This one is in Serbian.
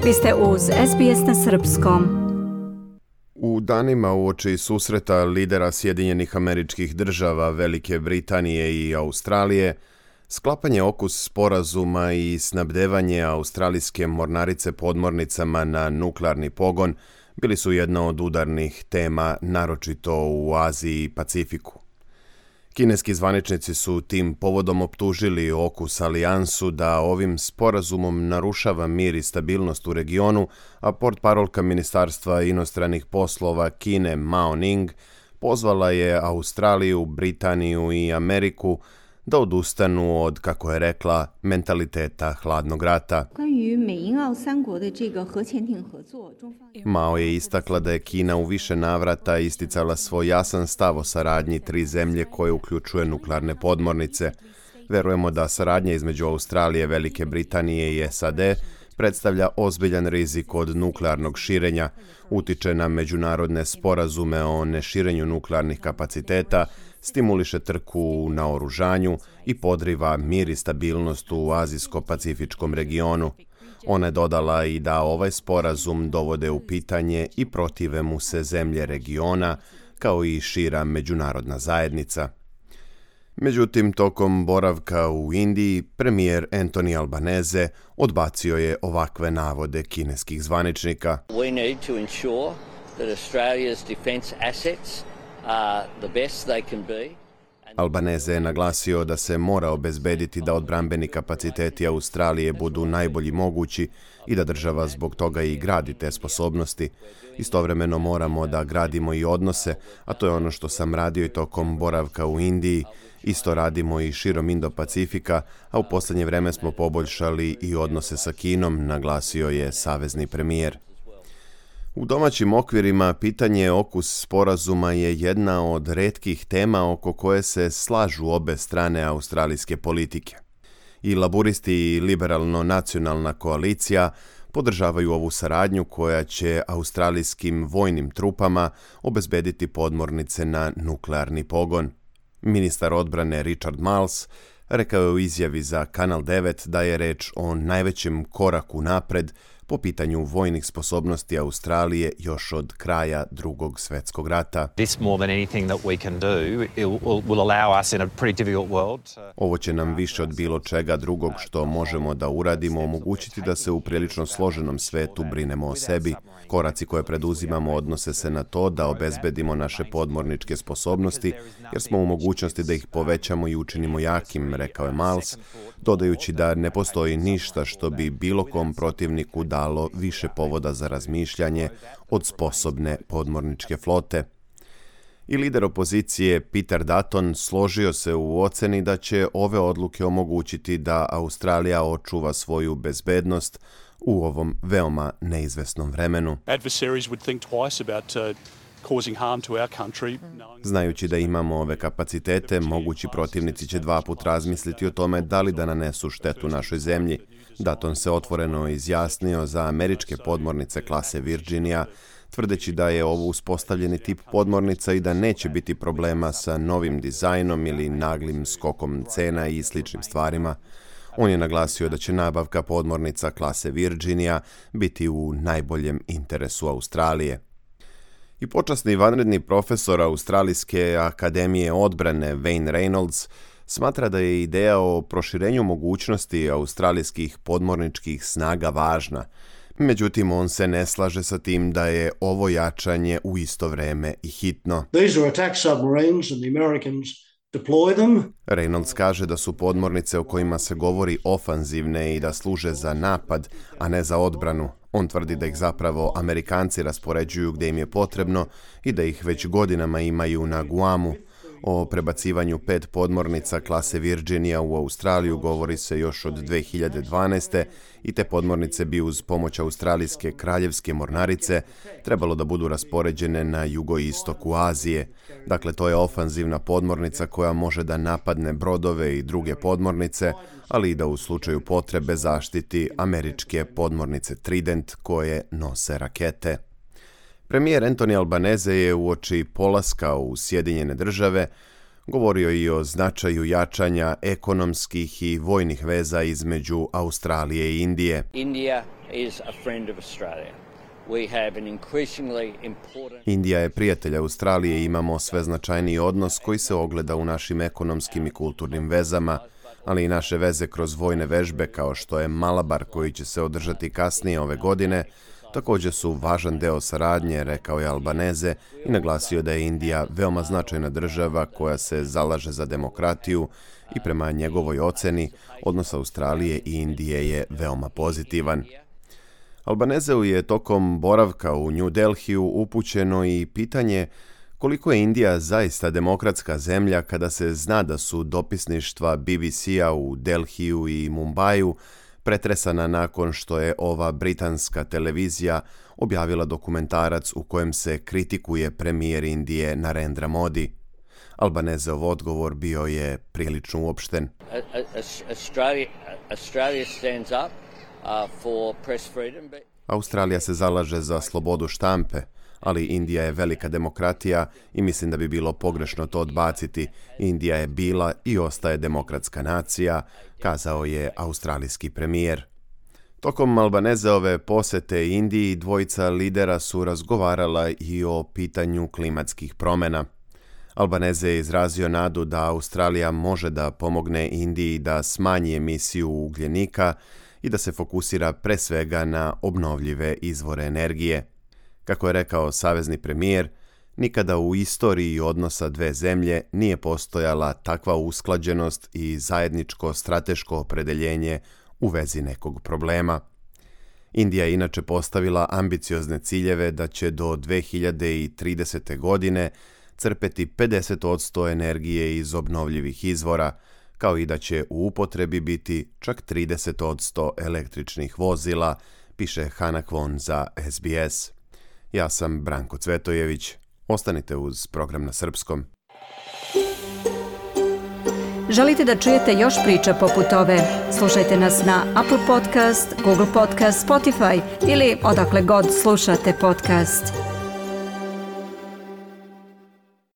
Vi ste uz SBS na srpskom. U danima uoči susreta lidera Sjedinjenih Američkih Država, Velike Britanije i Australije, sklapanje okus sporazuma i snabdevanje australijske mornarice podmornicama na nuklearni pogon bili su jedna od udarnih tema, naročito u Aziji i Pacifiku. Kineski zvaničnici su tim povodom optužili Okus alijansu da ovim sporazumom narušava mir i stabilnost u regionu, a portparolka Ministarstva inostranih poslova Kine Mao Ning pozvala je Australiju, Britaniju i Ameriku da odustanu od, kako je rekla, mentaliteta hladnog rata. Mao je istakla da je Kina u više navrata isticala svoj jasan stav o saradnji tri zemlje koje uključuje nuklearne podmornice. Verujemo da saradnja između Australije, Velike Britanije i SAD predstavlja ozbiljan rizik od nuklearnog širenja, utiče na međunarodne sporazume o neširenju nuklearnih kapaciteta, stimuliše trku u naoružanju i podriva mir i stabilnost u azijsko-pacifičkom regionu. Ona je dodala i da ovaj sporazum dovode u pitanje i protive mu se zemlje regiona, kao i šira međunarodna zajednica. Međutim, tokom boravka u Indiji, premijer Anthony Albanese odbacio je ovakve navode kineskih zvaničnika. We need to ensure that Australia's defence assets are the best they can be. Albanese je naglasio da se mora obezbediti da odbrambeni kapaciteti Australije budu najbolji mogući i da država zbog toga i gradi te sposobnosti. Istovremeno moramo da gradimo i odnose, a to je ono što sam radio i tokom boravka u Indiji. Isto radimo i širom Indo-Pacifika, a u posljednje vreme smo poboljšali i odnose sa Kinom, naglasio je savezni premijer. U domaćim okvirima pitanje okus sporazuma je jedna od retkih tema oko koje se slažu obe strane australijske politike. I laburisti i liberalno-nacionalna koalicija podržavaju ovu saradnju koja će australijskim vojnim trupama obezbediti podmornice na nuklearni pogon. Ministar odbrane Richard Marles rekao je u izjavi za Kanal 9 da je reč o najvećem koraku napred po pitanju vojnih sposobnosti Australije još od kraja Drugog svjetskog rata. Ovo će nam više od bilo čega drugog što možemo da uradimo omogućiti da se u prilično složenom svetu brinemo o sebi. Koraci koje preduzimamo odnose se na to da obezbedimo naše podmorničke sposobnosti, jer smo u mogućnosti da ih povećamo i učinimo jakim, rekao je Miles, dodajući da ne postoji ništa što bi bilo kom protivniku dalo više povoda za razmišljanje od sposobne podmorničke flote. I lider opozicije Peter Dutton složio se u oceni da će ove odluke omogućiti da Australija očuva svoju bezbednost u ovom veoma neizvesnom vremenu. Znajući da imamo ove kapacitete, mogući protivnici će dva put razmisliti o tome da li da nanesu štetu našoj zemlji. Dutton se otvoreno izjasnio za američke podmornice klase Virginia, tvrdeći da je ovo uspostavljeni tip podmornica i da neće biti problema sa novim dizajnom ili naglim skokom cena i sličnim stvarima. On je naglasio da će nabavka podmornica klase Virginia biti u najboljem interesu Australije. I počasni vanredni profesor Australijske akademije odbrane Wayne Reynolds smatra da je ideja o proširenju mogućnosti australijskih podmorničkih snaga važna. Međutim, on se ne slaže sa tim da je ovo jačanje u isto vreme i hitno. Reynolds kaže da su podmornice o kojima se govori ofanzivne i da služe za napad, a ne za odbranu. On tvrdi da ih zapravo Amerikanci raspoređuju gdje im je potrebno i da ih već godinama imaju na Guamu. O prebacivanju 5 podmornica klase Virginia u Australiju govori se još od 2012. i te podmornice bi uz pomoć Australijske kraljevske mornarice trebalo da budu raspoređene na jugoistoku Azije. Dakle, to je ofanzivna podmornica koja može da napadne brodove i druge podmornice, ali i da u slučaju potrebe zaštiti američke podmornice Trident koje nose rakete. Premijer Anthony Albanese je uoči polaska u Sjedinjene Države govorio i o značaju jačanja ekonomskih i vojnih veza između Australije i Indije. India is a friend of Australia. We have an increasingly important... Indija je prijatelj Australije i imamo sve značajniji odnos koji se ogleda u našim ekonomskim i kulturnim vezama, ali i naše veze kroz vojne vežbe kao što je Malabar koji će se održati kasnije ove godine, također su važan deo saradnje, rekao je Albanese i naglasio da je Indija veoma značajna država koja se zalaže za demokratiju i prema njegovoj oceni odnos Australije i Indije je veoma pozitivan. Albaneseu je tokom boravka u New Delhiju upućeno i pitanje koliko je Indija zaista demokratska zemlja kada se zna da su dopisništva BBC-a u Delhiju i Mumbaju pretresana nakon što je ova britanska televizija objavila dokumentarac u kojem se kritikuje premijer Indije Narendra Modi. Albaneseov odgovor bio je prilično uopšten. Australia stands up for press freedom. Australija se zalaže za slobodu štampe, ali Indija je velika demokratija i mislim da bi bilo pogrešno to odbaciti. Indija je bila i ostaje demokratska nacija, kazao je australijski premijer. Tokom Albaneseove posete Indiji dvojica lidera su razgovarala i o pitanju klimatskih promjena. Albanese je izrazio nadu da Australija može da pomogne Indiji da smanji emisiju ugljenika i da se fokusira pre svega na obnovljive izvore energije. Kako je rekao savezni premijer, nikada u istoriji odnosa dve zemlje nije postojala takva usklađenost i zajedničko strateško opredeljenje u vezi nekog problema. Indija je inače postavila ambiciozne ciljeve da će do 2030. godine crpeti 50% energije iz obnovljivih izvora, kao i da će u upotrebi biti čak 30% električnih vozila, piše Hana Kwon za SBS. Ja sam Branko Cvetojević. Ostanite uz program na srpskom. Želite da čujete još priča poput ove? Slušajte nas na Apple Podcast, Google Podcast, Spotify ili odakle god slušate podcast.